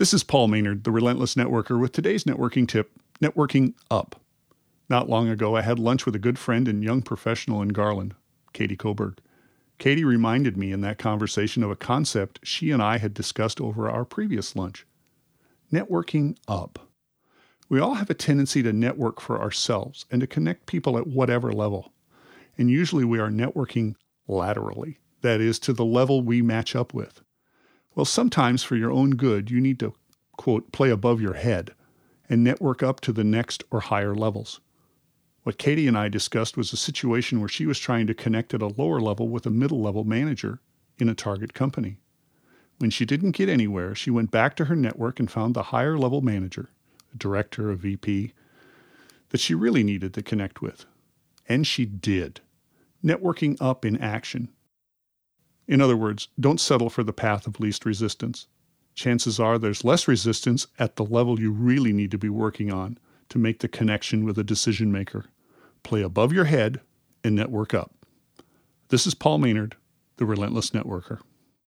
This is Paul Maynard, the Relentless Networker, with today's networking tip, networking up. Not long ago, I had lunch with a good friend and young professional in Garland, Katie Coburg. Katie reminded me in that conversation of a concept she and I had discussed over our previous lunch. Networking up. We all have a tendency to network for ourselves and to connect people at whatever level. And usually we are networking laterally, that is, to the level we match up with. Well, sometimes for your own good, you need to, quote, play above your head and network up to the next or higher levels. What Katie and I discussed was a situation where she was trying to connect at a lower level with a middle-level manager in a target company. When she didn't get anywhere, she went back to her network and found the higher-level manager, a director, a VP, that she really needed to connect with. And she did. Networking up in action. In other words, don't settle for the path of least resistance. Chances are there's less resistance at the level you really need to be working on to make the connection with a decision maker. Play above your head and network up. This is Paul Maynard, the Relentless Networker.